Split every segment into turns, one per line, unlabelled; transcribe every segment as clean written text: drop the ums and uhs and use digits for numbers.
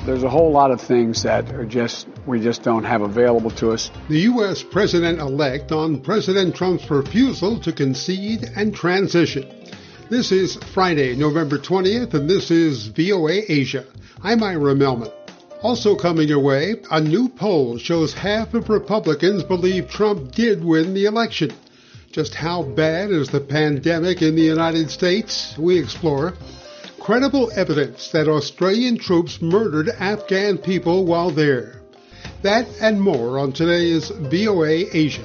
There's a whole lot of things that we just don't have available to us.
The U.S. President-elect on President Trump's refusal to concede and transition. This is Friday, November 20th, and this is VOA Asia. I'm Ira Melman. Also coming your way, a new poll shows half of Republicans believe Trump did win the election. Just how bad is the pandemic in the United States? We explore. Credible evidence that Australian troops murdered Afghan people while there. That and more on today's VOA Asia.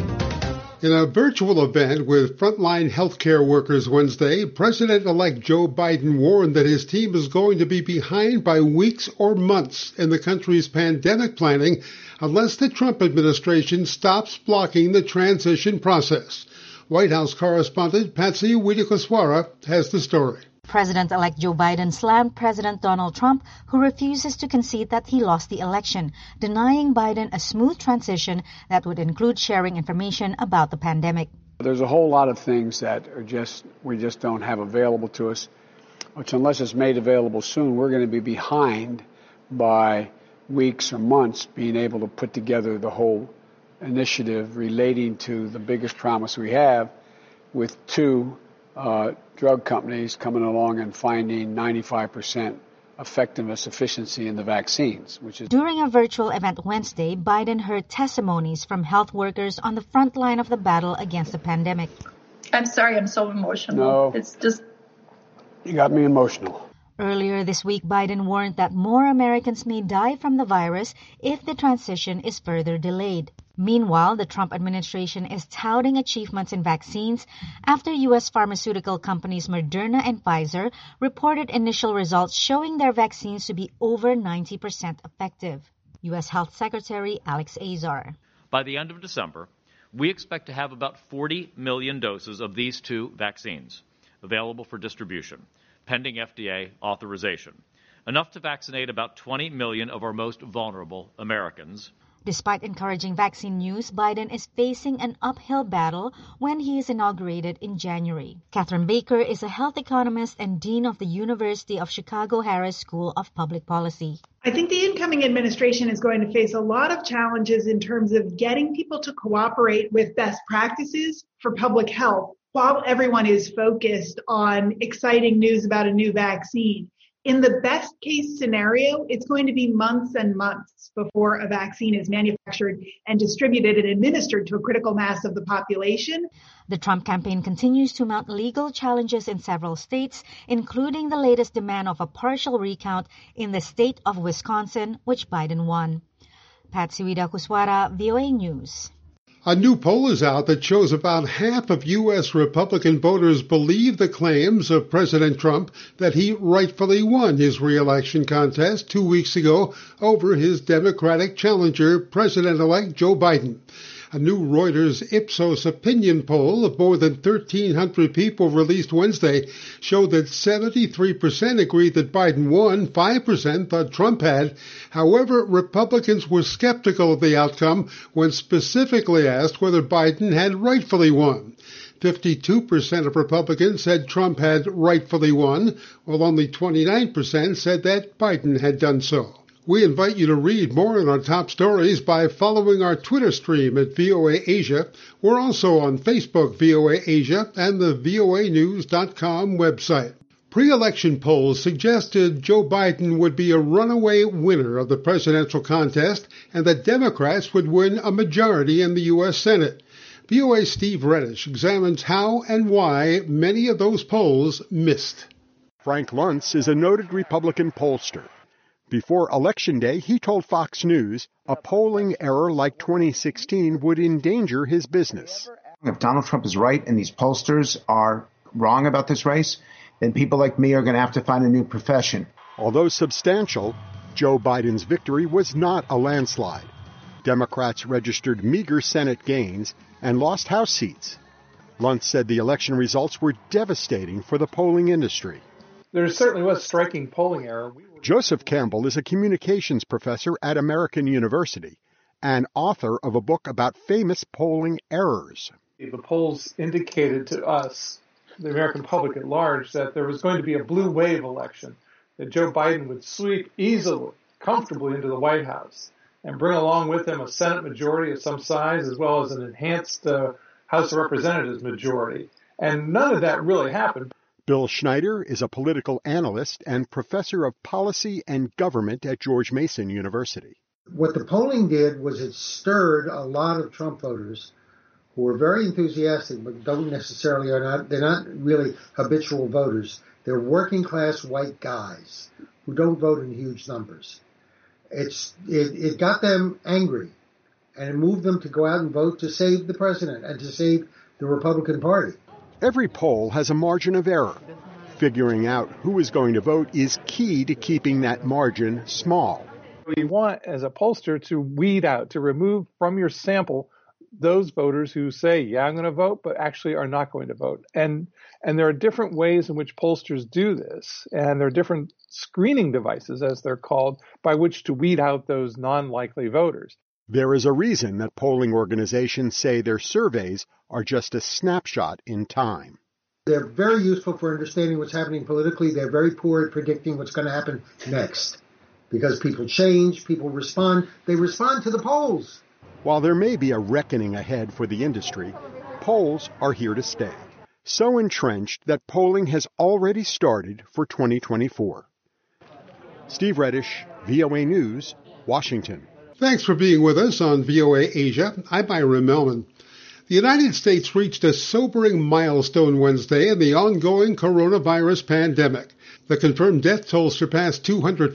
In a virtual event with frontline healthcare workers Wednesday, President-elect Joe Biden warned that his team is going to be behind by weeks or months in the country's pandemic planning unless the Trump administration stops blocking the transition process. White House correspondent Patsy Widakuswara has the story.
President-elect Joe Biden slammed President Donald Trump, who refuses to concede that he lost the election, denying Biden a smooth transition that would include sharing information about the pandemic.
There's a whole lot of things that we just don't have available to us, which unless it's made available soon, we're going to be behind by weeks or months being able to put together the whole initiative relating to the biggest promise we have with two drug companies coming along and finding 95% effectiveness, efficiency in the vaccines, which is...
During a virtual event Wednesday, Biden heard testimonies from health workers on the front line of the battle against the pandemic.
I'm sorry, I'm so emotional.
No,
it's just...
You got me emotional.
Earlier this week, Biden warned that more Americans may die from the virus if the transition is further delayed. Meanwhile, the Trump administration is touting achievements in vaccines after U.S. pharmaceutical companies Moderna and Pfizer reported initial results showing their vaccines to be over 90% effective. U.S. Health Secretary Alex Azar.
By the end of December, we expect to have about 40 million doses of these two vaccines available for distribution, pending FDA authorization, enough to vaccinate about 20 million of our most vulnerable Americans.
Despite encouraging vaccine news, Biden is facing an uphill battle when he is inaugurated in January. Catherine Baker is a health economist and dean of the University of Chicago Harris School of Public Policy.
I think the incoming administration is going to face a lot of challenges in terms of getting people to cooperate with best practices for public health while everyone is focused on exciting news about a new vaccine. In the best case scenario, it's going to be months and months before a vaccine is manufactured and distributed and administered to a critical mass of the population.
The Trump campaign continues to mount legal challenges in several states, including the latest demand of a partial recount in the state of Wisconsin, which Biden won. Patsy Widakuswara, VOA News.
A new poll is out that shows about half of U.S. Republican voters believe the claims of President Trump that he rightfully won his re-election contest 2 weeks ago over his Democratic challenger, President-elect Joe Biden. A new Reuters Ipsos opinion poll of more than 1,300 people released Wednesday showed that 73% agreed that Biden won, 5% thought Trump had. However, Republicans were skeptical of the outcome when specifically asked whether Biden had rightfully won. 52% of Republicans said Trump had rightfully won, while only 29% said that Biden had done so. We invite you to read more on our top stories by following our Twitter stream at VOA Asia. We're also on Facebook, VOA Asia, and the voanews.com website. Pre-election polls suggested Joe Biden would be a runaway winner of the presidential contest and that Democrats would win a majority in the U.S. Senate. VOA's Steve Reddish examines how and why many of those polls missed.
Frank Luntz is a noted Republican pollster. Before Election Day, he told Fox News a polling error like 2016 would endanger his business.
If Donald Trump is right and these pollsters are wrong about this race, then people like me are going to have to find a new profession.
Although substantial, Joe Biden's victory was not a landslide. Democrats registered meager Senate gains and lost House seats. Luntz said the election results were devastating for the polling industry.
There certainly was striking polling error.
Joseph Campbell is a communications professor at American University and author of a book about famous polling errors.
The polls indicated to us, the American public at large, that there was going to be a blue wave election, that Joe Biden would sweep easily, comfortably into the White House and bring along with them a Senate majority of some size as well as an enhanced House of Representatives majority. And none of that really happened.
Bill Schneider is a political analyst and professor of policy and government at George Mason University.
What the polling did was it stirred a lot of Trump voters who were very enthusiastic, but they're not really habitual voters. They're working class white guys who don't vote in huge numbers. It got them angry, and it moved them to go out and vote to save the president and to save the Republican Party.
Every poll has a margin of error. Figuring out who is going to vote is key to keeping that margin small.
We want, as a pollster, to weed out, to remove from your sample those voters who say, yeah, I'm going to vote, but actually are not going to vote. And there are different ways in which pollsters do this, and there are different screening devices, as they're called, by which to weed out those non-likely voters.
There is a reason that polling organizations say their surveys are just a snapshot in time.
They're very useful for understanding what's happening politically. They're very poor at predicting what's going to happen next. Because people change, people respond. They respond to the polls.
While there may be a reckoning ahead for the industry, polls are here to stay. So entrenched that polling has already started for 2024. Steve Reddish, VOA News, Washington.
Thanks for being with us on VOA Asia. I'm Ira Melman. The United States reached a sobering milestone Wednesday in the ongoing coronavirus pandemic. The confirmed death toll surpassed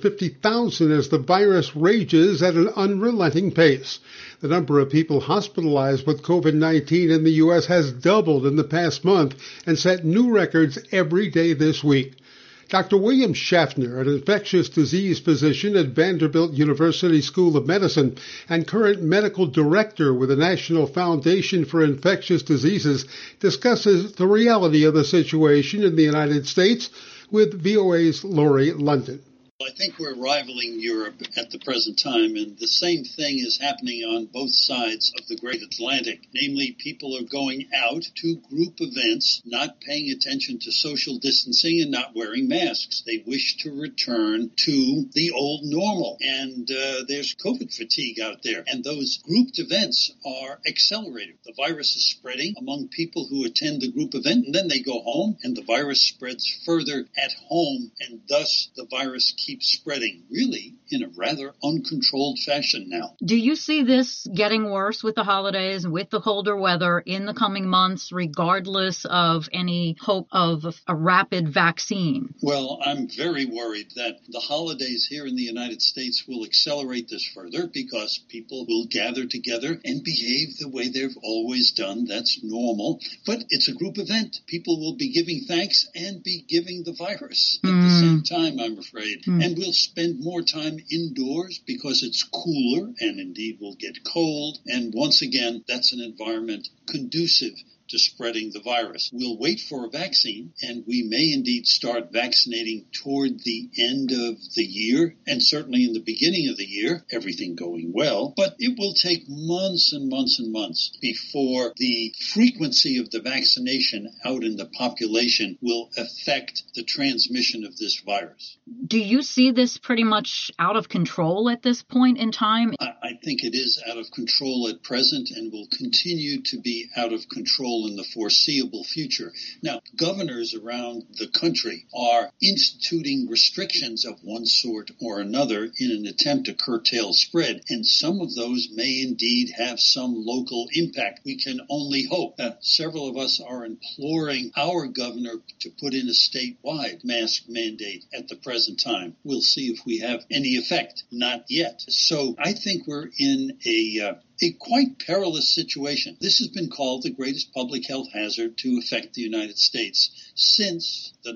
250,000 as the virus rages at an unrelenting pace. The number of people hospitalized with COVID-19 in the U.S. has doubled in the past month and set new records every day this week. Dr. William Schaffner, an infectious disease physician at Vanderbilt University School of Medicine and current medical director with the National Foundation for Infectious Diseases, discusses the reality of the situation in the United States with VOA's Lori London.
I think we're rivaling Europe at the present time, and the same thing is happening on both sides of the Great Atlantic. Namely, people are going out to group events, not paying attention to social distancing and not wearing masks. They wish to return to the old normal, and there's COVID fatigue out there, and those grouped events are accelerated. The virus is spreading among people who attend the group event, and then they go home, and the virus spreads further at home, and thus the virus keeps spreading, really, in a rather uncontrolled fashion now.
Do you see this getting worse with the holidays, with the colder weather in the coming months, regardless of any hope of a rapid vaccine?
Well, I'm very worried that the holidays here in the United States will accelerate this further because people will gather together and behave the way they've always done. That's normal. But it's a group event. People will be giving thanks and be giving the virus at the same time, I'm afraid. And we'll spend more time indoors because it's cooler and indeed will get cold. And once again, that's an environment conducive to spreading the virus. We'll wait for a vaccine, and we may indeed start vaccinating toward the end of the year, and certainly in the beginning of the year, everything going well. But it will take months and months and months before the frequency of the vaccination out in the population will affect the transmission of this virus.
Do you see this pretty much out of control at this point in time?
I think it is out of control at present and will continue to be out of control in the foreseeable future. Now, governors around the country are instituting restrictions of one sort or another in an attempt to curtail spread, and some of those may indeed have some local impact. We can only hope. Several of us are imploring our governor to put in a statewide mask mandate at the present time. We'll see if we have any effect. Not yet. So I think we're in a quite perilous situation. This has been called the greatest public health hazard to affect the United States since the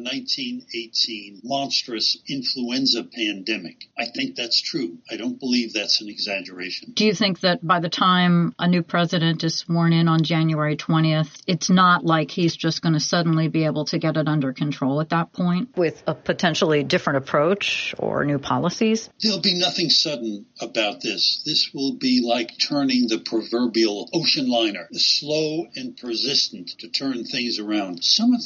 1918 monstrous influenza pandemic. I think that's true. I don't believe that's an exaggeration.
Do you think that by the time a new president is sworn in on January 20th, it's not like he's just going to suddenly be able to get it under control at that point with a potentially different approach or new policies?
There'll be nothing sudden about this. This will be like turning the proverbial ocean liner, slow and persistent to turn things around. Some of the attitudes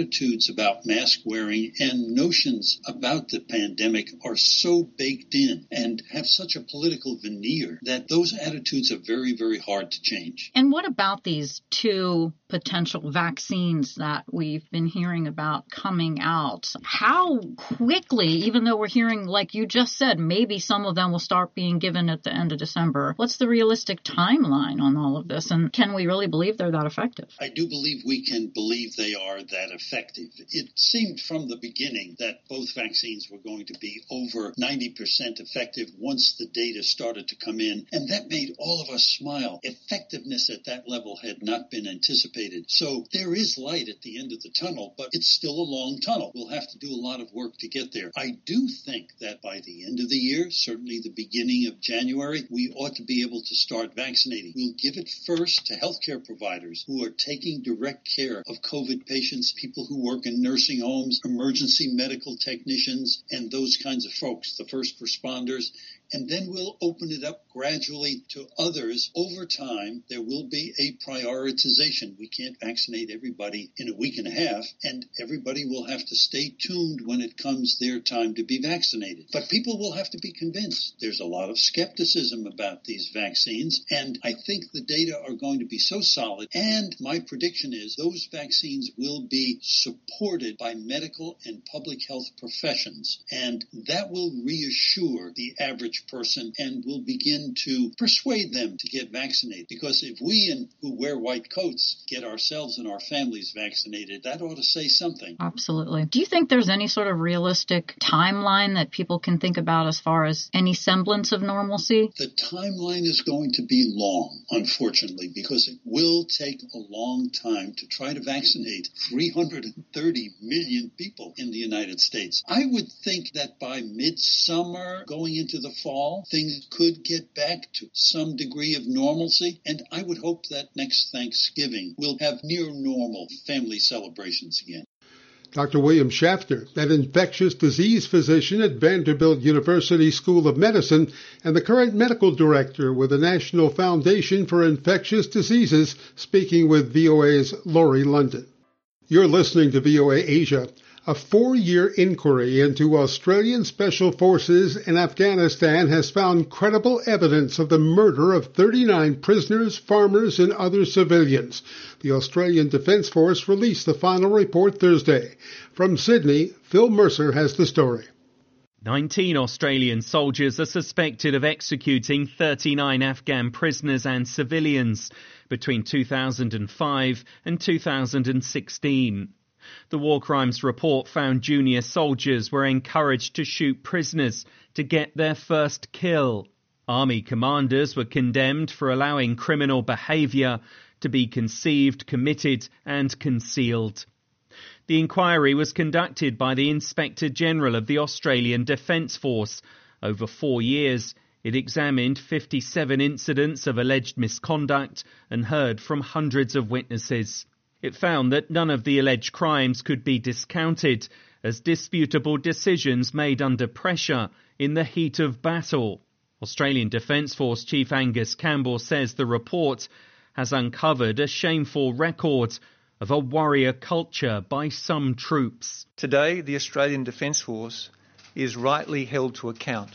attitudes about mask wearing and notions about the pandemic are so baked in and have such a political veneer that those attitudes are very, very hard to change.
And what about these two potential vaccines that we've been hearing about coming out? How quickly, even though we're hearing, like you just said, maybe some of them will start being given at the end of December, what's the realistic timeline on all of this? And can we really believe they're that effective?
I do believe we can believe they are that effective. It seemed from the beginning that both vaccines were going to be over 90% effective once the data started to come in, and that made all of us smile. Effectiveness at that level had not been anticipated. So there is light at the end of the tunnel, but it's still a long tunnel. We'll have to do a lot of work to get there. I do think that by the end of the year, certainly the beginning of January, we ought to be able to start vaccinating. We'll give it first to healthcare providers who are taking direct care of COVID patients, people who work in nursing homes, emergency medical technicians, and those kinds of folks, the first responders. And then we'll open it up gradually to others. Over time, there will be a prioritization. We can't vaccinate everybody in a week and a half, and everybody will have to stay tuned when it comes their time to be vaccinated. But people will have to be convinced. There's a lot of skepticism about these vaccines, and I think the data are going to be so solid. And my prediction is those vaccines will be supported by medical and public health professions, and that will reassure the average person and will begin to persuade them to get vaccinated. Because if we who wear white coats get ourselves and our families vaccinated, that ought to say something.
Absolutely. Do you think there's any sort of realistic timeline that people can think about as far as any semblance of normalcy?
The timeline is going to be long, unfortunately, because it will take a long time to try to vaccinate 330 million people in the United States. I would think that by midsummer, going into the fall, things could get back to some degree of normalcy, and I would hope that next Thanksgiving we'll have near normal family celebrations again.
Dr. William Schaffner, an infectious disease physician at Vanderbilt University School of Medicine and the current medical director with the National Foundation for Infectious Diseases, speaking with VOA's Laurie London. You're listening to VOA Asia. A 4-year inquiry into Australian special forces in Afghanistan has found credible evidence of the murder of 39 prisoners, farmers, and other civilians. The Australian Defence Force released the final report Thursday. From Sydney, Phil Mercer has the story.
19 Australian soldiers are suspected of executing 39 Afghan prisoners and civilians between 2005 and 2016. The War Crimes report found junior soldiers were encouraged to shoot prisoners to get their first kill. Army commanders were condemned for allowing criminal behaviour to be conceived, committed and concealed. The inquiry was conducted by the Inspector General of the Australian Defence Force. Over 4 years, it examined 57 incidents of alleged misconduct and heard from hundreds of witnesses. It found that none of the alleged crimes could be discounted as disputable decisions made under pressure in the heat of battle. Australian Defence Force Chief Angus Campbell says the report has uncovered a shameful record of a warrior culture by some troops.
Today, the Australian Defence Force is rightly held to account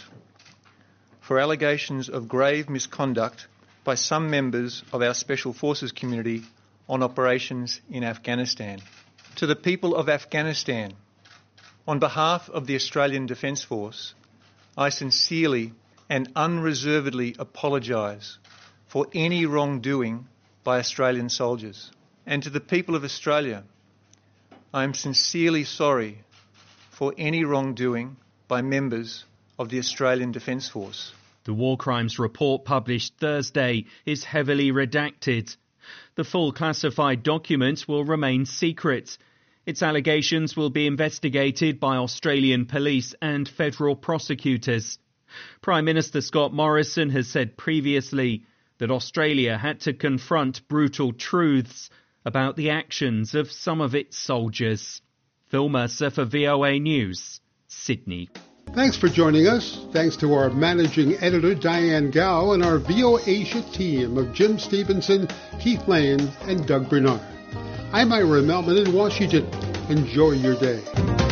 for allegations of grave misconduct by some members of our Special Forces community on operations in Afghanistan. To the people of Afghanistan, on behalf of the Australian Defence Force, I sincerely and unreservedly apologise for any wrongdoing by Australian soldiers. And to the people of Australia, I am sincerely sorry for any wrongdoing by members of the Australian Defence Force.
The War Crimes report published Thursday is heavily redacted. The full classified document will remain secret. Its allegations will be investigated by Australian police and federal prosecutors. Prime Minister Scott Morrison has said previously that Australia had to confront brutal truths about the actions of some of its soldiers. Phil Mercer for VOA News, Sydney.
Thanks for joining us. Thanks to our managing editor, Diane Gao, and our VOA Asia team of Jim Stevenson, Keith Lane, and Doug Bernard. I'm Ira Melman in Washington. Enjoy your day.